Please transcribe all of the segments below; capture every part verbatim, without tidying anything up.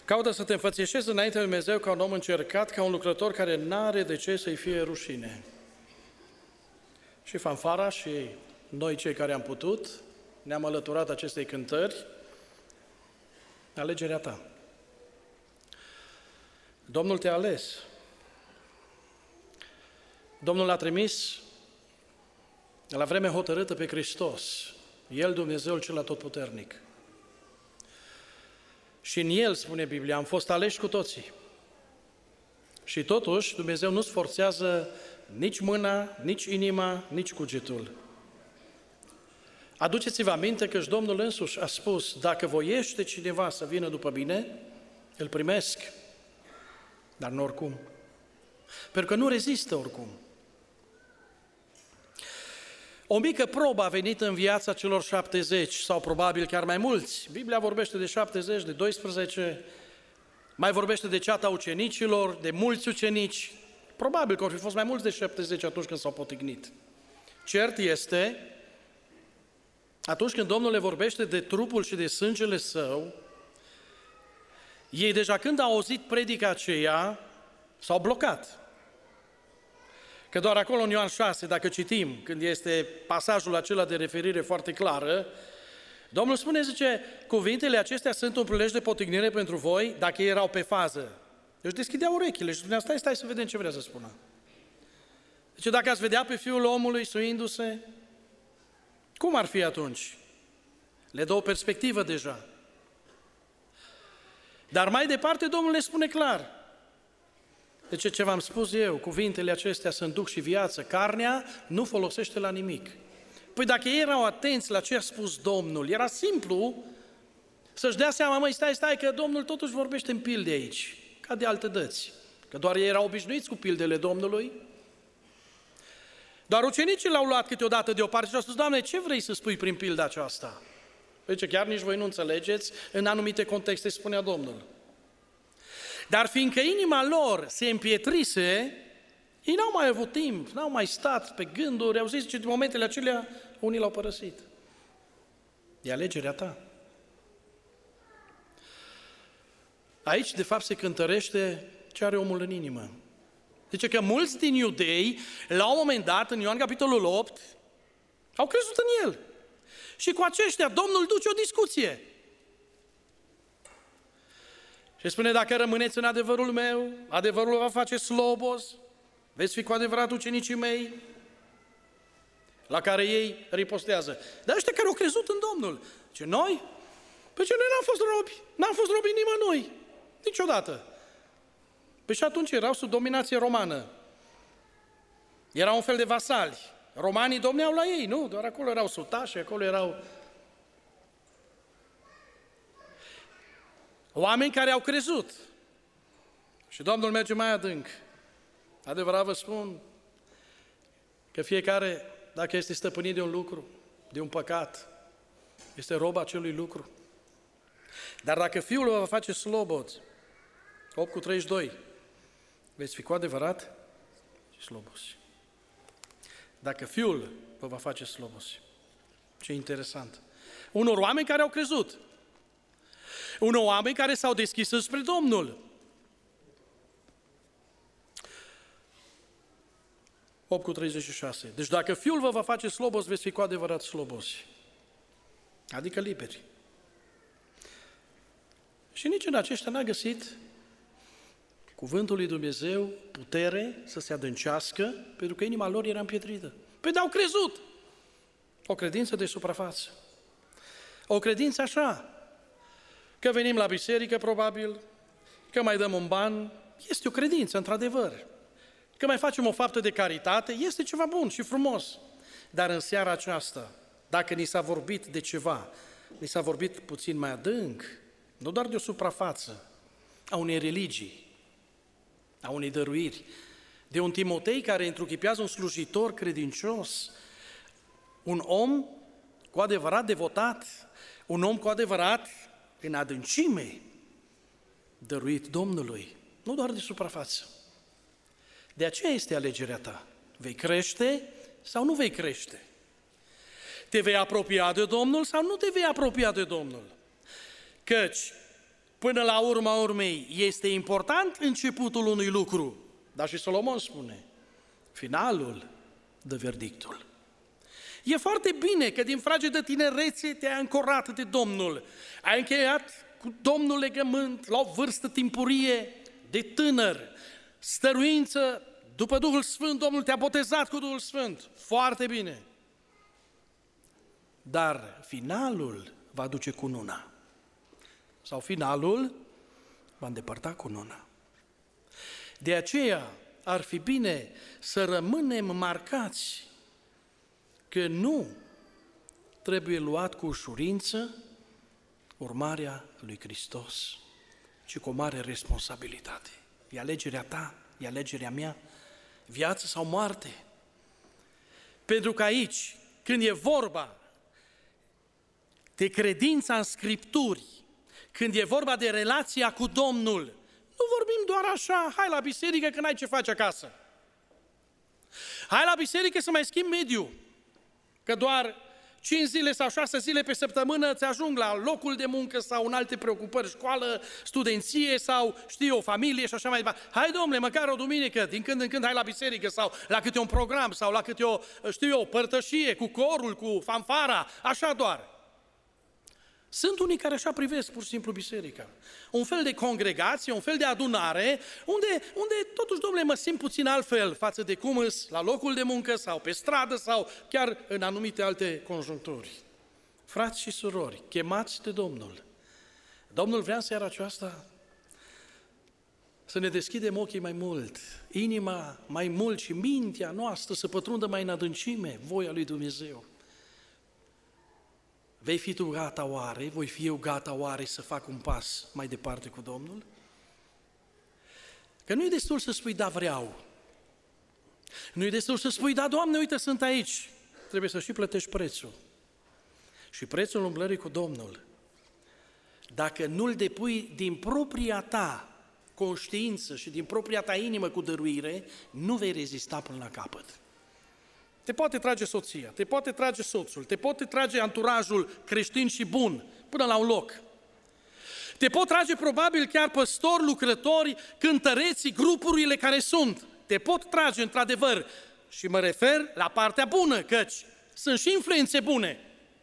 Caută să te înfățișezi înaintea lui Dumnezeu ca un om încercat, ca un lucrător care n-are de ce să-i fie rușine. Și fanfara și noi cei care am putut, ne-am alăturat acestei cântări, alegerea ta. Domnul te-a ales. Domnul l-a trimis la vreme hotărâtă pe Hristos, El, Dumnezeul cel atotputernic. Și în El, spune Biblia, am fost aleși cu toții. Și totuși, Dumnezeu nu sforțează nici mâna, nici inima, nici cugetul. Aduceți-vă aminte că și Domnul însuși a spus, dacă voiește cineva să vină după mine, îl primesc, dar nu oricum. Pentru că nu rezistă oricum. O mică probă a venit în viața celor șaptezeci, sau probabil chiar mai mulți. Biblia vorbește de șaptezeci, de doisprezece, mai vorbește de ceata ucenicilor, de mulți ucenici. Probabil că ar fi fost mai mulți de șaptezeci atunci când s-au potignit. Cert este, atunci când Domnul le vorbește de trupul și de sângele Său, ei deja când au auzit predica aceea, s-au blocat. Că doar acolo în Ioan șase, dacă citim, când este pasajul acela de referire foarte clară, Domnul spune, zice, cuvintele acestea sunt un prilej de potignire pentru voi, dacă ei erau pe fază. Deci deschideau urechile și spunea, stai, stai să vedem ce vrea să spună. Deci dacă ați vedea pe Fiul omului suindu-se, cum ar fi atunci? Le dă o perspectivă deja. Dar mai departe Domnul le spune clar. Deci ce v-am spus eu, cuvintele acestea sunt duh și viață, carnea nu folosește la nimic. Păi dacă ei erau atenți la ce a spus Domnul, era simplu să-și dea seama, măi, stai, stai, că Domnul totuși vorbește în pilde aici, ca de alte dăți. Că doar ei erau obișnuiți cu pildele Domnului. Doar ucenicii l-au luat câteodată deoparte și au spus, Doamne, ce vrei să spui prin pilda aceasta? Deci chiar nici voi nu înțelegeți, în anumite contexte spunea Domnul. Dar fiindcă inima lor se împietrise, ei n-au mai avut timp, n-au mai stat pe gânduri, au zis că în momentele acelea unii l-au părăsit. E alegerea ta. Aici, de fapt, se cântărește ce are omul în inimă. Zice că mulți din iudei, la un moment dat, în Ioan capitolul opt, au crezut în El. Și cu aceștia Domnul duce o discuție. Și spune, dacă rămâneți în adevărul meu, adevărul va face slobos, veți fi cu adevărat ucenicii mei, la care ei ripostează. Dar ăștia care au crezut în Domnul, ce noi? Păi ce noi n-am fost robi, n-am fost robi nimănui, niciodată. Păi și atunci erau sub dominație romană. Erau un fel de vasali. Romanii domneau la ei, nu? Doar acolo erau sutași, acolo erau... Oameni care au crezut. Și Domnul merge mai adânc. Adevărat vă spun că fiecare, dacă este stăpânit de un lucru, de un păcat, este rob acelui lucru. Dar dacă Fiul vă va face slobod, opt cu treizeci și doi, veți fi cu adevărat slobosi. Dacă Fiul vă va face slobosi. Ce interesant. Unor oameni care au crezut. Unor oameni care s-au deschis spre Domnul. opt cu treizeci și șase. Deci dacă Fiul vă va face slobos, veți fi cu adevărat slobosi. Adică liberi. Și nici în aceștia n-a găsit cuvântul lui Dumnezeu putere să se adâncească, pentru că inima lor era împietrită. Păi de-au crezut. O credință de suprafață. O credință așa, că venim la biserică probabil, că mai dăm un ban, este o credință, într-adevăr. Că mai facem o faptă de caritate, este ceva bun și frumos. Dar în seara aceasta, dacă ni s-a vorbit de ceva, ni s-a vorbit puțin mai adânc, nu doar de o suprafață, a unei religii, a unei dăruiri, de un Timotei care întruchipează un slujitor credincios, un om cu adevărat devotat, un om cu adevărat în adâncime, dăruit Domnului, nu doar de suprafață. De aceea este alegerea ta. Vei crește sau nu vei crește? Te vei apropia de Domnul sau nu te vei apropia de Domnul? Căci Până la urma urmei, este important începutul unui lucru, dar și Solomon spune, finalul dă verdictul. E foarte bine că din fragedă tinerețe te-ai ancorat de Domnul, ai încheiat cu Domnul legământ la o vârstă timpurie de tânăr, stăruință, după Duhul Sfânt, Domnul te-a botezat cu Duhul Sfânt, foarte bine. Dar finalul va duce cununa. Sau finalul va îndepărta cununa. De aceea ar fi bine să rămânem marcați că nu trebuie luat cu ușurință urmarea lui Hristos, ci cu o mare responsabilitate. E alegerea ta, e alegerea mea, viață sau moarte. Pentru că aici, când e vorba de credința în Scripturi, când e vorba de relația cu Domnul, nu vorbim doar așa, hai la biserică că n-ai ce faci acasă. Hai la biserică să mai schimbi mediul, că doar cinci zile sau șase zile pe săptămână ți ajung la locul de muncă sau în alte preocupări, școală, studenție sau, știu eu, familie și așa mai departe. Hai, domnule, măcar o duminică, din când în când hai la biserică sau la câte un program sau la câte o, știu eu, părtășie cu corul, cu fanfara, așa doar. Sunt unii care așa privesc pur și simplu biserica. Un fel de congregație, un fel de adunare, unde, unde totuși, domnule, mă simt puțin altfel față de cum îs la locul de muncă sau pe stradă sau chiar în anumite alte conjuncturi. Frați și surori, chemați de Domnul. Domnul vrea în seara aceasta să ne deschidem ochii mai mult, inima mai mult și mintea noastră să pătrundă mai în adâncime voia lui Dumnezeu. Vei fi tu gata oare, voi fi eu gata oare să fac un pas mai departe cu Domnul? Că nu e destul să spui, da, vreau. Nu e destul să spui, da, Doamne, uite, sunt aici. Trebuie să și plătești prețul. Și prețul umblării cu Domnul, dacă nu-l depui din propria ta conștiință și din propria ta inimă cu dăruire, nu vei rezista până la capăt. Te poate trage soția, te poate trage soțul, te poate trage anturajul creștin și bun până la un loc. Te pot trage probabil chiar păstori, lucrători, cântăreții, grupurile care sunt. Te pot trage într-adevăr și mă refer la partea bună, căci sunt și influențe bune.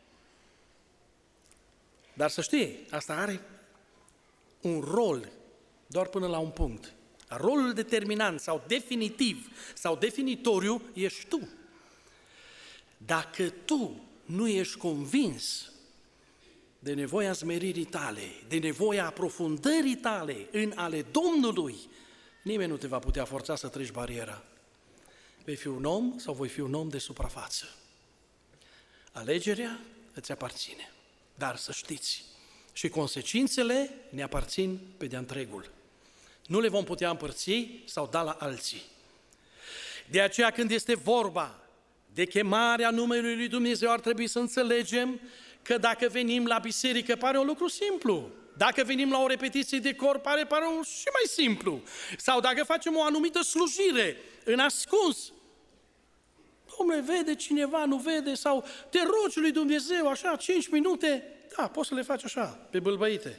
Dar să știi, asta are un rol doar până la un punct. Rolul determinant sau definitiv sau definitoriu ești tu. Dacă tu nu ești convins de nevoia smeririi tale, de nevoia aprofundării tale în ale Domnului, nimeni nu te va putea forța să treci bariera. Vei fi un om sau voi fi un om de suprafață. Alegerea îți aparține, dar să știți, și consecințele ne aparțin pe de-a întregul. Nu le vom putea împărți sau da la alții. De aceea când este vorba de chemarea numelui lui Dumnezeu, ar trebui să înțelegem că dacă venim la biserică pare un lucru simplu. Dacă venim la o repetiție de cor, pare, pare un și mai simplu. Sau dacă facem o anumită slujire în ascuns, Dom'le, vede cineva, nu vede, sau te rogi lui Dumnezeu, așa, cinci minute, da, poți să le faci așa, pe bâlbăite.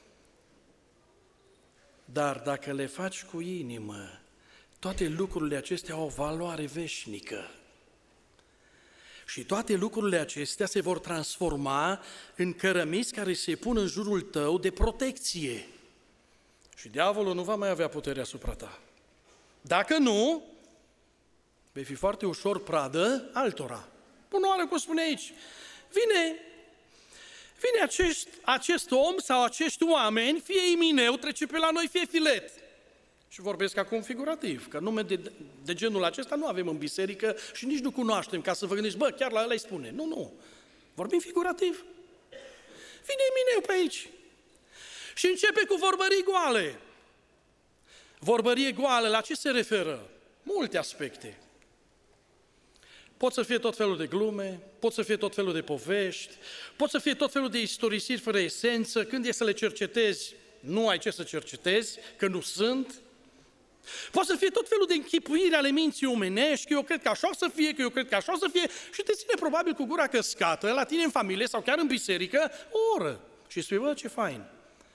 Dar dacă le faci cu inimă, toate lucrurile acestea au o valoare veșnică. Și toate lucrurile acestea se vor transforma în cărămizi care se pun în jurul tău de protecție. Și diavolul nu va mai avea puterea asupra ta. Dacă nu, vei fi foarte ușor pradă altora. Bună oară, cum spune aici, vine, vine acest, acest om sau acești oameni, fie imineu, trece pe la noi, fie filet. Și vorbesc acum figurativ, că nume de, de genul acesta nu avem în biserică și nici nu cunoaștem, ca să vă gândiți, bă, chiar la ăla îi spune. Nu, nu, vorbim figurativ. Vine imineu pe aici și începe cu vorbării goale. Vorbărie goală, la ce se referă? Multe aspecte. Pot să fie tot felul de glume, pot să fie tot felul de povești, pot să fie tot felul de istorisiri fără esență. Când e să le cercetezi, nu ai ce să cercetezi, că nu sunt. Poate să fie tot felul de închipuiri ale minții omenești, că eu cred că așa o să fie, că eu cred că așa o să fie, și te ține probabil cu gura căscată la tine în familie sau chiar în biserică o oră. Și spui, bă, ce fain.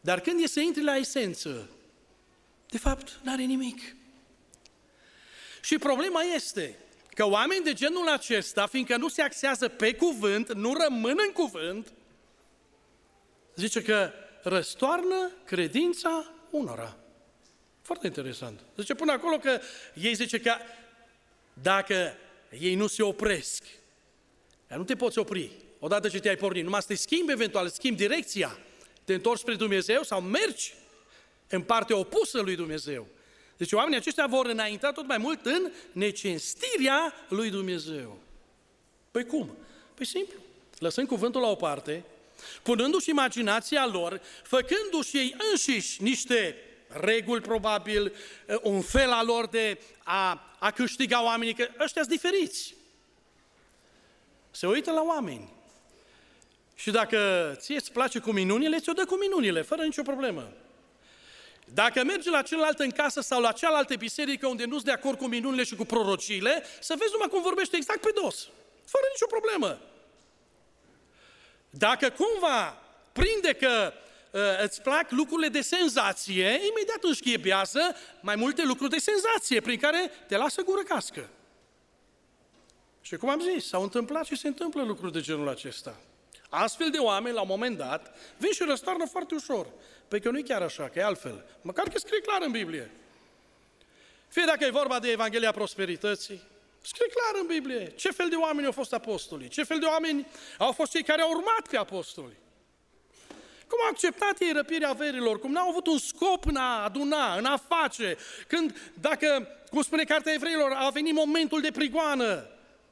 Dar când e să intri la esență, de fapt, n-are nimic. Și problema este că oameni de genul acesta, fiindcă nu se axează pe cuvânt, nu rămân în cuvânt, zice că răstoarnă credința unora. Foarte interesant. Zice până acolo că ei zice că dacă ei nu se opresc, nu te poți opri. Odată ce te-ai pornit, numai să te schimbi eventual, schimbi direcția, te întorci spre Dumnezeu sau mergi în partea opusă lui Dumnezeu. Deci oamenii aceștia vor înainta tot mai mult în necinstirea lui Dumnezeu. Păi cum? Păi simplu. Lăsând cuvântul la o parte, punându-și imaginația lor, făcându-și ei înșiși niște reguli, probabil, un fel al lor de a, a câștiga oamenii, că ăștia sunt diferiți. Se uită la oameni. Și dacă ție îți place cu minunile, ți-o dă cu minunile, fără nicio problemă. Dacă mergi la celălalt în casă sau la cealaltă biserică unde nu-ți de acord cu minunile și cu prorociile, să vezi numai cum vorbește exact pe dos, fără nicio problemă. Dacă cumva prinde că uh, îți plac lucrurile de senzație, imediat înșchiebează mai multe lucruri de senzație, prin care te lasă gură cască. Și cum am zis, s-au întâmplat și se întâmplă lucruri de genul acesta. Astfel de oameni, la un moment dat, vin și răstoarnă foarte ușor. Păi că nu-i chiar așa, că e altfel. Măcar că scrie clar în Biblie. Fie dacă e vorba de Evanghelia Prosperității, scrie clar în Biblie ce fel de oameni au fost apostolii, ce fel de oameni au fost cei care au urmat pe apostoli. Cum au acceptat ei răpirea averilor, cum n-au avut un scop în a aduna, în a face, când, dacă, cum spune Cartea Evreilor, a venit momentul de prigoană,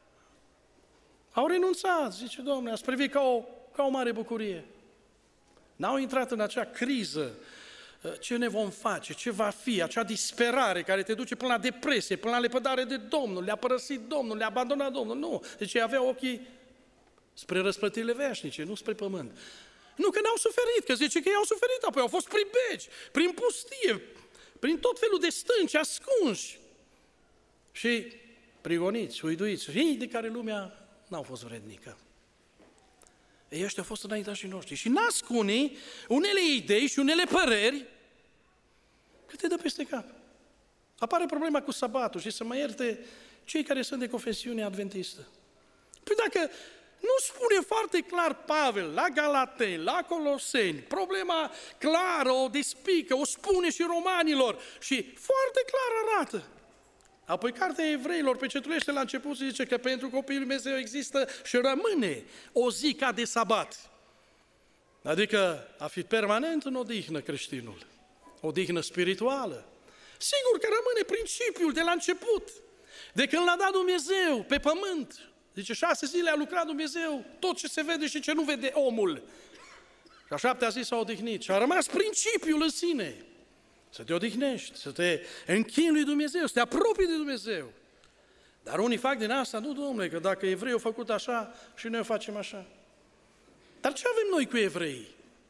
au renunțat, zice Domnule, ați privit ca o, ca o mare bucurie. N-au intrat în acea criză, ce ne vom face, ce va fi, acea disperare care te duce până la depresie, până la lepădare de Domnul, le-a părăsit Domnul, le-a abandonat Domnul. Nu, deci ei aveau ochii spre răsplătirile veșnice, nu spre pământ. Nu că n-au suferit, că zice că ei au suferit, apoi au fost prin beci, prin pustie, prin tot felul de stânci ascunși și prigoniți, uiduiți, ei de care lumea n-au fost vrednică. Ei ăștia au fost înaintașii noștri și nasc unii, unele idei și unele păreri că te dă peste cap. Apare problema cu sabatul și să mă ierte cei care sunt de confesiune adventistă. Păi dacă nu spune foarte clar Pavel la Galateni, la Coloseni, problema clară, o despică, o spune și romanilor și foarte clar arată. Apoi Cartea Evreilor pecetulește la început și zice că pentru copiii lui Dumnezeu există și rămâne o zi ca de sabat. Adică a fi permanent în odihnă creștinul, odihnă spirituală. Sigur că rămâne principiul de la început, de când l-a dat Dumnezeu pe pământ. Zice, șase zile a lucrat Dumnezeu, tot ce se vede și ce nu vede omul. Și a șaptea zi s-a odihnit și a rămas principiul în sine. Să te odihnești, să te închini lui Dumnezeu, să te apropii de Dumnezeu. Dar unii fac din asta, nu, Domnule, că dacă evreii au făcut așa și noi o facem așa. Dar ce avem noi cu evreii?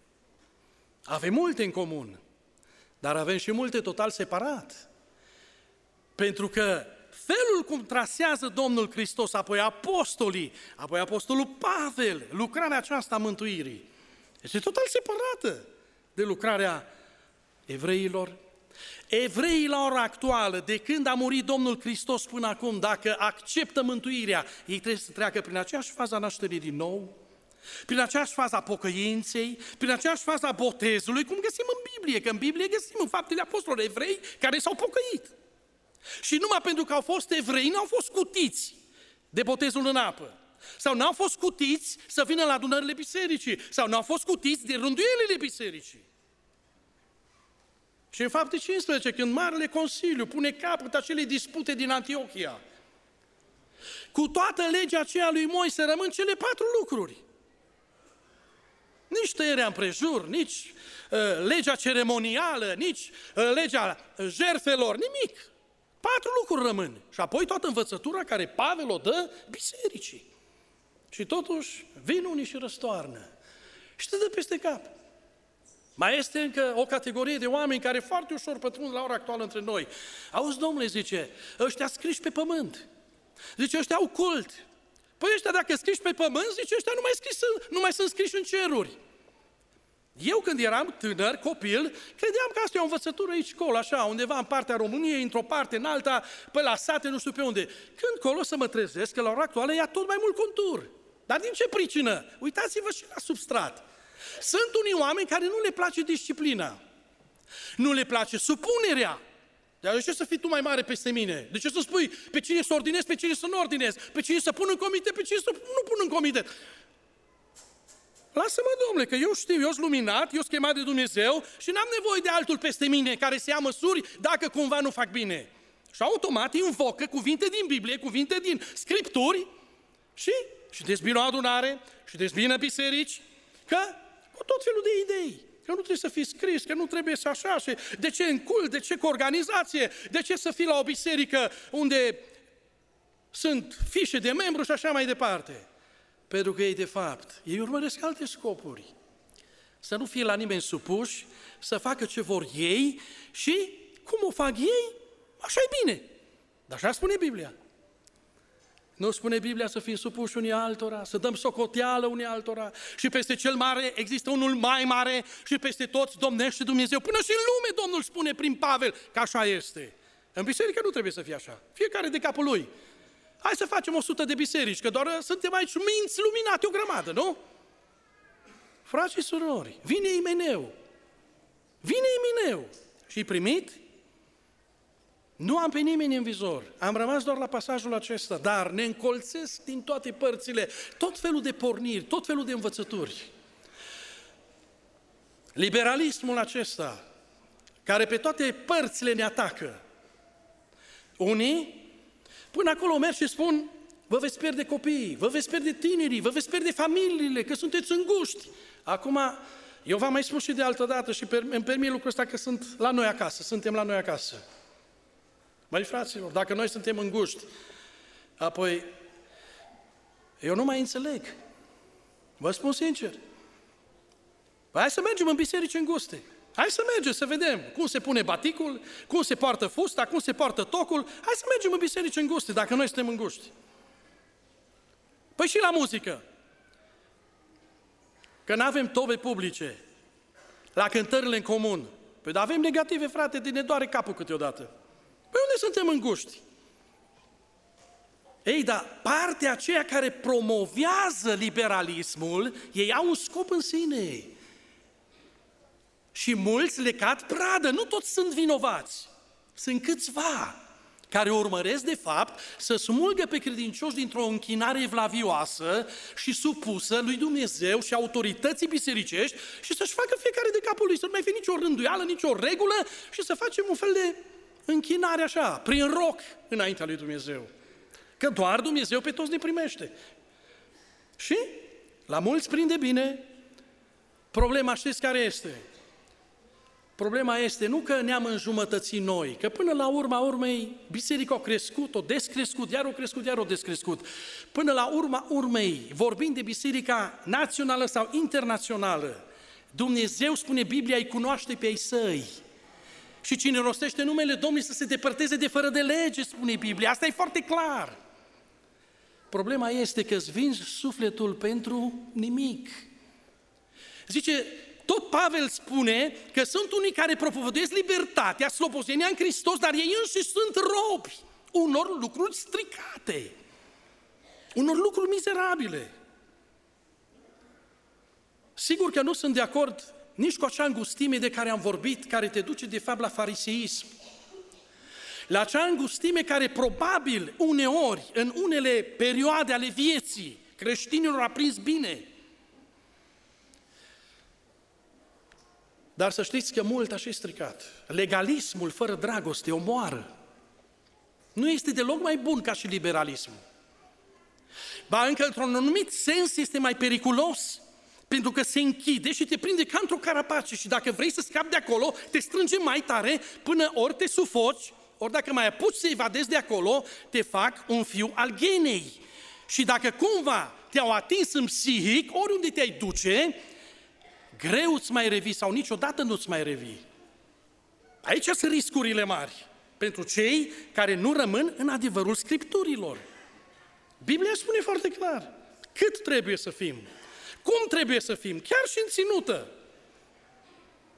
Avem multe în comun, dar avem și multe total separat. Pentru că felul cum trasează Domnul Hristos, apoi apostolii, apoi apostolul Pavel, lucrarea aceasta a mântuirii, este total separată de lucrarea evreilor. Evreii la ora actuală, de când a murit Domnul Hristos până acum, dacă acceptă mântuirea, ei trebuie să treacă prin aceeași fază a nașterii din nou, prin aceeași fază a pocăinței, prin aceeași fază a botezului, cum găsim în Biblie, că în Biblie găsim în Faptele Apostolilor evrei care s-au pocăit. Și numai pentru că au fost evrei, n-au fost scutiți de botezul în apă. Sau n-au fost scutiți să vină la adunările bisericii, sau n-au fost scutiți de rânduielile bisericii. Și în Fapte cincisprezece, când Marele Consiliu pune capăt acelei dispute din Antiohia, cu toată legea aceea lui Moise rămân cele patru lucruri. Nici tăierea împrejur, nici uh, legea ceremonială, nici uh, legea jertfelor, nimic. Patru lucruri rămân. Și apoi toată învățătura care Pavel o dă bisericii. Și totuși vin unii și răstoarnă. Și te dă peste cap. Mai este încă o categorie de oameni care foarte ușor pătrund la ora actuală între noi. Auzi, Domnule, zice, ăștia scriși pe pământ. Zice, ăștia au cult. Păi ăștia dacă scriși pe pământ, zice, ăștia nu mai, scris, nu mai sunt scriși în ceruri. Eu când eram tânăr, copil, credeam că asta e o învățătură aici, colo, așa, undeva în partea României, într-o parte, în alta, pe la sate, nu știu pe unde. Când colo să mă trezesc, că la ora actuală ia tot mai mult contur. Dar din ce pricină? Uitați-vă și la substrat. Sunt unii oameni care nu le place disciplina, nu le place supunerea. Dar de ce să fii tu mai mare peste mine? De ce să spui pe cine să ordinezi, pe cine să nu ordinezi, pe cine să pun în comitet, pe cine să nu pun în comitet? Lasă-mă, domnule, că eu știu, eu sunt luminat, eu sunt chemat de Dumnezeu și n-am nevoie de altul peste mine care să ia măsuri dacă cumva nu fac bine. Și automat îi invocă cuvinte din Biblie, cuvinte din Scripturi și, și dezbină o adunare și dezbină biserici, că cu tot felul de idei. Că nu trebuie să fii scris, că nu trebuie să așa, și de ce în cult, de ce cu organizație, de ce să fii la o biserică unde sunt fișe de membru și așa mai departe. Pentru că ei, de fapt, ei urmăresc alte scopuri. Să nu fie la nimeni supuși, să facă ce vor ei și cum o fac ei, așa e bine. Dar așa spune Biblia. Nu spune Biblia să fim supuși unii altora, să dăm socoteală unii altora și peste cel mare există unul mai mare și peste toți domnește Dumnezeu. Până și în lume Domnul spune prin Pavel că așa este. În biserică nu trebuie să fie așa. Fiecare de capul lui. Hai să facem o sută de biserici, că doar suntem aici minți luminate o grămadă, nu? Frați și surori, vine Imeneu. Vine Imeneu. Și primit? Nu am pe nimeni în vizor. Am rămas doar la pasajul acesta, dar ne încolțesc din toate părțile tot felul de porniri, tot felul de învățături. Liberalismul acesta, care pe toate părțile ne atacă. Unii până acolo merg și spun, vă veți pierde copiii, vă veți pierde tinerii, vă veți pierde familiile, că sunteți înguști. Acum, eu v-am mai spus și de altă dată și îmi permit lucrul ăsta că sunt la noi acasă, suntem la noi acasă. Măi, fraților, dacă noi suntem înguști, apoi eu nu mai înțeleg. Vă spun sincer. Hai să mergem în biserici înguste. Hai să mergem să vedem cum se pune baticul, cum se poartă fusta, cum se poartă tocul. Hai să mergem în biserici înguste, dacă noi suntem înguști. Păi și la muzică. Că nu avem tobe publice, la cântările în comun. Păi dar avem negative, frate, de ne doare capul câteodată. Păi unde suntem înguști? Ei, dar partea aceea care promovează liberalismul, ei au un scop în sine. Și mulți le cad pradă, nu toți sunt vinovați. Sunt câțiva care urmăresc, de fapt, să smulgă pe credincioși dintr-o închinare evlavioasă și supusă lui Dumnezeu și autorității bisericești și să-și facă fiecare de capul lui, să nu mai fie nicio rânduială, nicio regulă și să facem un fel de închinare așa, prin roc, înaintea lui Dumnezeu. Că doar Dumnezeu pe toți ne primește. Și la mulți prinde bine. Problema știți care este? Problema este nu că ne-am înjumătățit noi, că până la urma urmei biserica a crescut, o descrescut, iar o crescut, iar o descrescut. Până la urma urmei, vorbind de biserica națională sau internațională, Dumnezeu, spune Biblia, îi cunoaște pe ei săi. Și cine rostește numele Domnului să se depărteze de fără de lege, spune Biblia. Asta e foarte clar. Problema este că îți vinzi sufletul pentru nimic. Zice, tot Pavel spune că sunt unii care propovăduiesc libertatea, slobozenia în Hristos, dar ei înșiși sunt robi unor lucruri stricate, unor lucruri mizerabile. Sigur că nu sunt de acord nici cu acea îngustime de care am vorbit, care te duce de fapt la fariseism. La acea îngustime care probabil uneori, în unele perioade ale vieții, creștinilor a prins bine. Dar să știți că mult a și stricat. Legalismul fără dragoste omoară. Nu este deloc mai bun ca și liberalismul. Ba încă într-un anumit sens este mai periculos, pentru că se închide și te prinde ca într-o carapace și dacă vrei să scapi de acolo, te strânge mai tare până ori te sufoci, ori dacă mai apuci să evadezi de acolo, te fac un fiu al ghenei. Și dacă cumva te-au atins în psihic, oriunde te-ai duce, greu îți mai revii sau niciodată nu-ți mai revii. Aici sunt riscurile mari pentru cei care nu rămân în adevărul Scripturilor. Biblia spune foarte clar cât trebuie să fim, cum trebuie să fim, chiar și în ținută.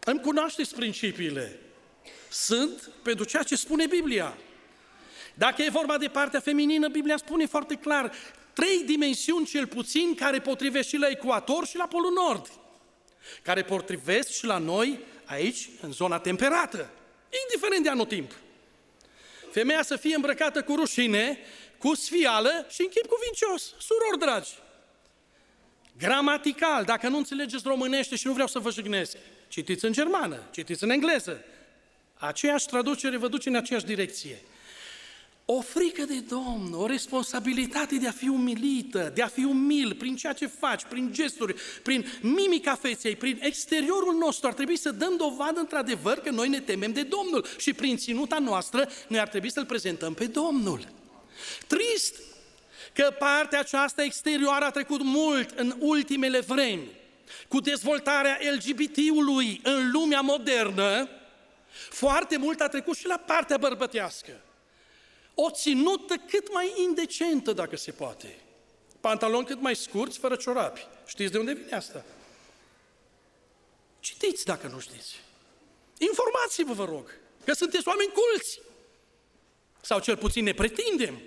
Îmi cunoașteți principiile. Sunt pentru ceea ce spune Biblia. Dacă e vorba de partea feminină, Biblia spune foarte clar trei dimensiuni cel puțin care potrivesc și la ecuator și la polul nord, care potrivesc și la noi aici, în zona temperată, indiferent de anotimp. Femeia să fie îmbrăcată cu rușine, cu sfială și în chip cuvincios. Surori dragi, gramatical, dacă nu înțelegeți românește și nu vreau să vă jignesc, citiți în germană, citiți în engleză. Aceeași traducere vă duce în aceeași direcție. O frică de Domnul, o responsabilitate de a fi umilită, de a fi umil prin ceea ce faci, prin gesturi, prin mimica feței, prin exteriorul nostru. Ar trebui să dăm dovadă într-adevăr că noi ne temem de Domnul și prin ținuta noastră noi ar trebui să-L prezentăm pe Domnul. Trist că partea aceasta exterioară a trecut mult în ultimele vremi, cu dezvoltarea L G B T-ului în lumea modernă, foarte mult a trecut și la partea bărbătească. O ținută cât mai indecentă, dacă se poate. Pantaloni cât mai scurți, fără ciorapi. Știți de unde vine asta? Citiți dacă nu știți. Informați-vă, vă rog, că sunteți oameni culți. Sau cel puțin ne pretindem.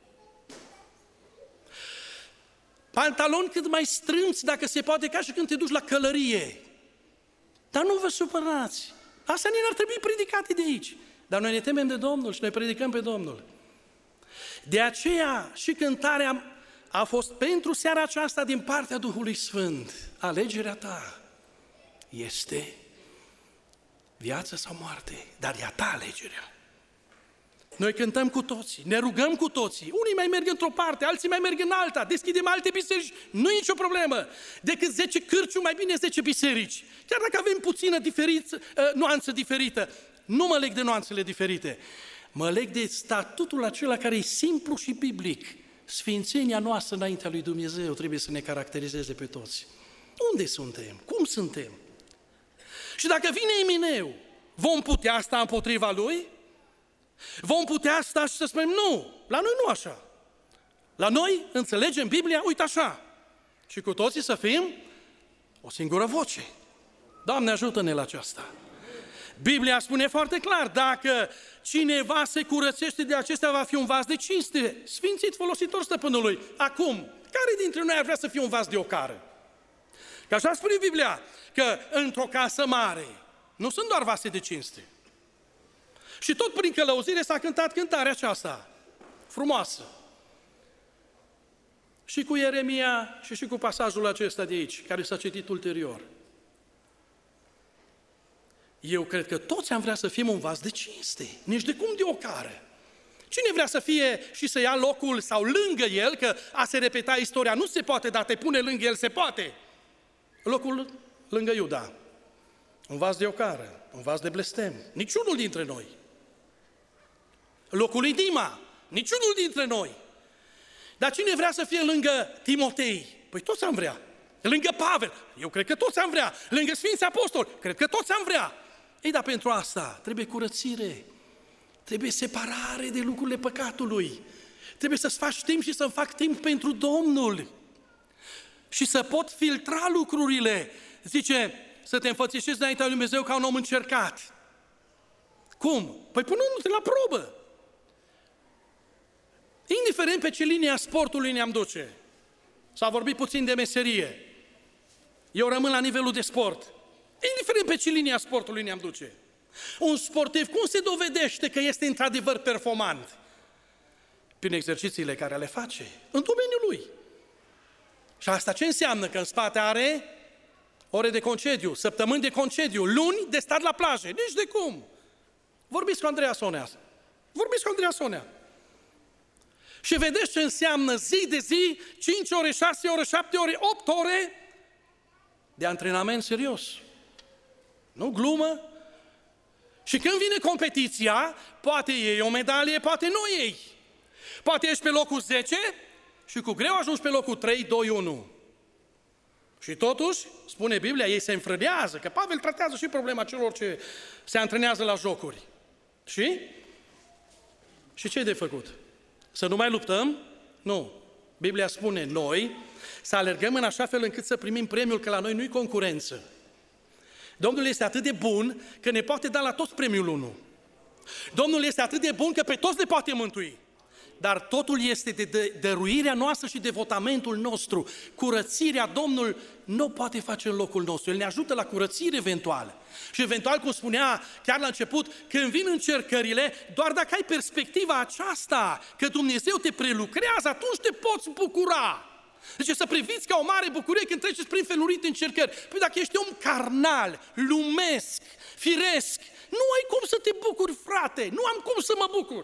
Pantaloni cât mai strâmți, dacă se poate, ca și când te duci la călărie. Dar nu vă supărați. Astea ne ar trebui predicate de aici. Dar noi ne temem de Domnul și noi predicăm pe Domnul. De aceea și cântarea a fost pentru seara aceasta din partea Duhului Sfânt. Alegerea ta este viață sau moarte, dar e a ta alegerea. Noi cântăm cu toții, ne rugăm cu toții. Unii mai merg într-o parte, alții mai merg în alta, deschidem alte biserici, nu e nicio problemă. Decât zece cârciumi, mai bine zece biserici. Chiar dacă avem puțină diferiță, uh, nuanță diferită, nu mă leg de nuanțele diferite, mă leg de statutul acela care e simplu și biblic. Sfințenia noastră înaintea lui Dumnezeu trebuie să ne caracterizeze pe toți. Unde suntem? Cum suntem? Și dacă vine Emineu, vom putea sta împotriva lui? Vom putea sta și să spunem, nu, la noi nu așa. La noi înțelegem Biblia, uite așa. Și cu toții să fim o singură voce. Doamne, ajută-ne la aceasta. Biblia spune foarte clar, dacă cineva se curățește de acestea, va fi un vas de cinste, sfințit, folositor stăpânului. Acum, care dintre noi ar vrea să fie un vas de ocară? Că așa spune Biblia, că într-o casă mare nu sunt doar vase de cinste. Și tot prin călăuzire s-a cântat cântarea aceasta, frumoasă. Și cu Ieremia și și cu pasajul acesta de aici, care s-a citit ulterior. Eu cred că toți am vrea să fim un vas de cinste, nici de cum de ocară. Cine vrea să fie și să ia locul sau lângă el, că a se repeta istoria nu se poate, dar te pune lângă el se poate. Locul lângă Iuda, un vas de ocară, un vas de blestem, niciunul dintre noi. Locul lui Dima, niciunul dintre noi. Dar cine vrea să fie lângă Timotei? Păi toți am vrea. Lângă Pavel, eu cred că toți am vrea. Lângă Sfinții Apostoli, cred că toți am vrea. Ei, dar pentru asta trebuie curățire, trebuie separare de lucrurile păcatului, trebuie să-ți faci timp și să-mi fac timp pentru Domnul și să pot filtra lucrurile. Zice, să te înfățișezi înaintea lui Dumnezeu ca un om încercat. Cum? Păi punându-te la probă. Indiferent pe ce linie a sportului ne-am duce. S-a vorbit puțin de meserie. Eu rămân la nivelul de sport. Indiferent pe ce linie a sportului ne-am duce. Un sportiv, cum se dovedește că este într-adevăr performant? Prin exercițiile care le face, în domeniul lui. Și asta ce înseamnă? Că în spate are ore de concediu, săptămâni de concediu, luni de stat la plajă. Nici de cum. Vorbiți cu Andreea Sonea. Vorbiți cu Andreea Sonea. Și vedeți ce înseamnă zi de zi, cinci ore, șase ore, șapte ore, opt ore de antrenament serios. Nu glumă. Și când vine competiția, poate iei o medalie, poate nu iei. Poate ești pe locul zece și cu greu ajungi pe locul trei, doi, unu. Și totuși, spune Biblia, ei se înfrânează, că Pavel tratează și problema celor ce se antrenează la jocuri. Și? Și ce e de făcut? Să nu mai luptăm? Nu. Biblia spune noi să alergăm în așa fel încât să primim premiul, că la noi nu-i concurență. Domnul este atât de bun că ne poate da la toți premiul unu. Domnul este atât de bun că pe toți ne poate mântui. Dar totul este de dăruirea noastră și devotamentul nostru. Curățirea Domnul nu poate face în locul nostru. El ne ajută la curățire eventuală. Și eventual, cum spunea chiar la început, când vin încercările, doar dacă ai perspectiva aceasta, că Dumnezeu te prelucrează, atunci te poți bucura. Deci să priviți ca o mare bucurie când treceți prin felurite încercări. Păi dacă ești om carnal, lumesc, firesc, nu ai cum să te bucuri, frate, nu am cum să mă bucur.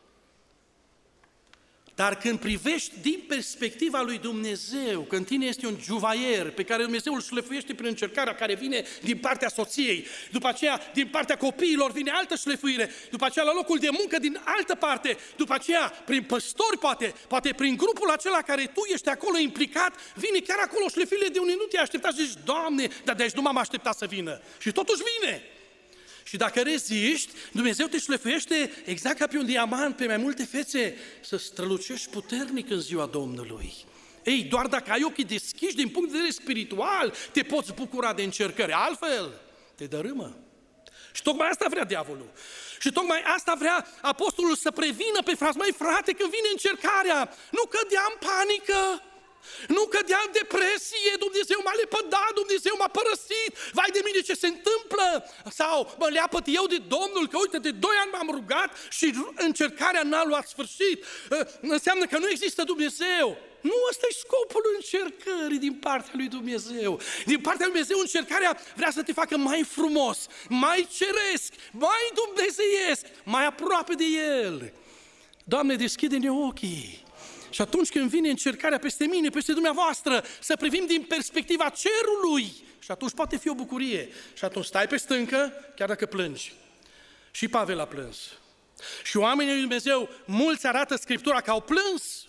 Dar când privești din perspectiva lui Dumnezeu, că în tine este un juvaier pe care Dumnezeu îl șlefuiește prin încercarea care vine din partea soției, după aceea din partea copiilor vine altă șlefuire, după aceea la locul de muncă din altă parte, după aceea prin păstori poate, poate prin grupul acela care tu ești acolo implicat, vine chiar acolo șlefuire de unde nu te-ai așteptat și zici, Doamne, dar de aici nu m-am așteptat să vină. Și totuși vine. Și dacă reziști, Dumnezeu te șlefuiește exact ca pe un diamant, pe mai multe fețe, să strălucești puternic în ziua Domnului. Ei, doar dacă ai ochii deschiși din punct de vedere spiritual, te poți bucura de încercări. Altfel, te dărâmă. Și tocmai asta vrea diavolul. Și tocmai asta vrea apostolul să prevină pe frați. Măi, frate, când vine încercarea, nu cădea în panică. Nu cădea în depresie, Dumnezeu m-a lepădat, Dumnezeu m-a părăsit, vai de mine ce se întâmplă, sau mă leapăt eu de Domnul, că uite, de doi ani m-am rugat și încercarea n-a luat sfârșit, înseamnă că nu există Dumnezeu. Nu, ăsta e scopul încercării din partea lui Dumnezeu. Din partea lui Dumnezeu încercarea vrea să te facă mai frumos, mai ceresc, mai dumnezeiesc, mai aproape de El. Doamne, deschide-ne ochii. Și atunci când vine încercarea peste mine, peste dumneavoastră, să privim din perspectiva cerului. Și atunci poate fi o bucurie. Și atunci stai pe stâncă, chiar dacă plângi. Și Pavel a plâns. Și oamenii lui Dumnezeu, mulți arată Scriptura că au plâns,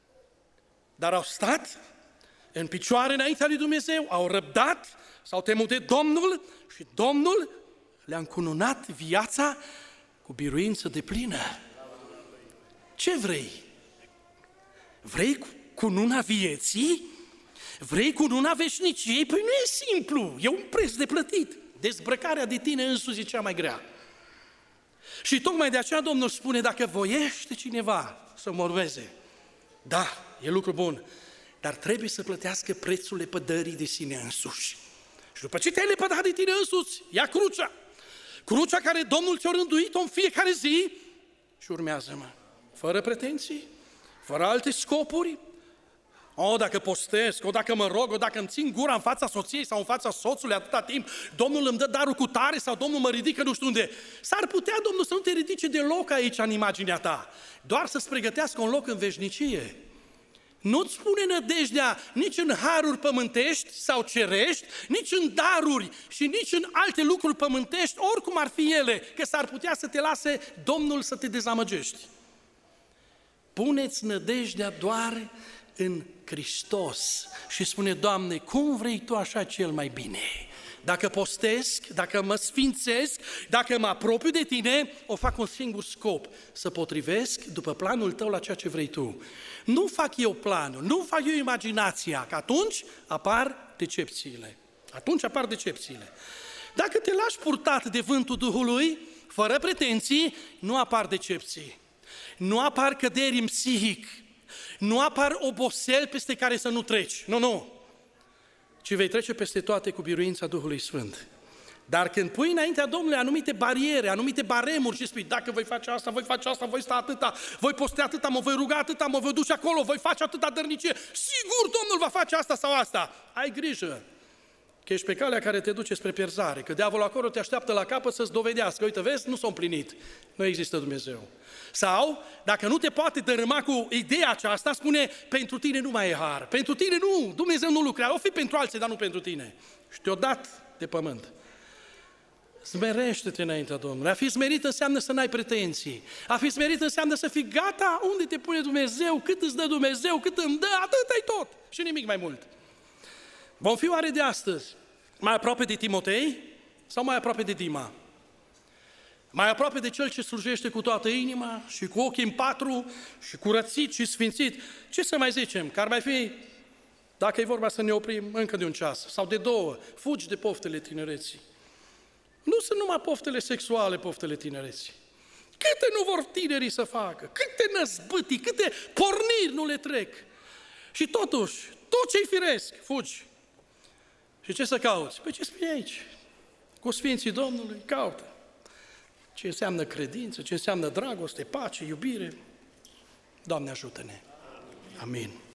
dar au stat în picioare înaintea lui Dumnezeu, au răbdat, s-au temut de Domnul și Domnul le-a încununat viața cu biruință deplină. Ce vrei? Vrei cununa vieții? Vrei cununa veșniciei? Păi nu e simplu, e un preț de plătit. Dezbrăcarea de tine însuți e cea mai grea. Și tocmai de aceea Domnul spune, dacă voiește cineva să mă urmeze, da, e lucru bun, dar trebuie să plătească prețul lepădării de sine însuși. Și după ce te-ai lepădat de tine însuți, ia crucea. Crucea care Domnul ți-a rânduit-o în fiecare zi și urmează-mă. Fără pretenții, fără alte scopuri. O, dacă postesc, o, dacă mă rog, o, dacă îmi țin gura în fața soției sau în fața soțului atâta timp, Domnul îmi dă darul cu tare sau Domnul mă ridică nu știu unde. S-ar putea Domnul să nu te ridice deloc aici în imaginea ta, doar să-ți pregătească un loc în veșnicie. Nu-ți pune nădejdea nici în haruri pământești sau cerești, nici în daruri și nici în alte lucruri pământești, oricum ar fi ele, că s-ar putea să te lase Domnul să te dezamăgești. Puneți nădejdea doar în Hristos și spune, Doamne, cum vrei Tu așa cel mai bine? Dacă postesc, dacă mă sfințesc, dacă mă apropiu de Tine, o fac un singur scop, să potrivesc după planul Tău la ceea ce vrei Tu. Nu fac eu planul, nu fac eu imaginația, că atunci apar decepțiile. Atunci apar decepțiile. Dacă te lași purtat de vântul Duhului, fără pretenții, nu apar decepții. Nu apar căderi în psihic, nu apar oboseli peste care să nu treci, nu, nu, ci vei trece peste toate cu biruința Duhului Sfânt. Dar când pui înaintea Domnului anumite bariere, anumite baremuri și spui, dacă voi face asta, voi face asta, voi sta atâta, voi poste atâta, mă voi ruga atâta, mă voi duce acolo, voi face atâta dărnicie, sigur Domnul va face asta sau asta. Ai grijă că ești pe calea care te duce spre pierzare, că diavolul acolo te așteaptă la capăt să-ți dovedească, uite, vezi, nu s-a împlinit, nu există Dumnezeu. Sau, dacă nu te poate dărâma cu ideea aceasta, spune, pentru tine nu mai e har, pentru tine nu, Dumnezeu nu lucrează, o fi pentru alții, dar nu pentru tine. Și te-o dat de pământ. Smerește-te înaintea Domnului. A fi smerit înseamnă să n-ai pretenții. A fi smerit înseamnă să fii gata unde te pune Dumnezeu, cât îți dă Dumnezeu, cât îmi dă, atât-i tot și nimic mai mult. Vom fi oare de astăzi mai aproape de Timotei sau mai aproape de Dima? Mai aproape de cel ce slujește cu toată inima și cu ochii în patru și curățit și sfințit. Ce să mai zicem? Că ar mai fi, dacă e vorba să ne oprim încă de un ceas sau de două, fugi de poftele tinereții. Nu sunt numai poftele sexuale, poftele tinereții. Câte nu vor tinerii să facă? Câte năzbâtii, câte porniri nu le trec? Și totuși, tot ce-i firesc, fugi. Și ce să cauți? Păi ce spune aici? Cu Sfinții Domnului, caută. Ce înseamnă credință, ce înseamnă dragoste, pace, iubire. Doamne ajută-ne! Amin.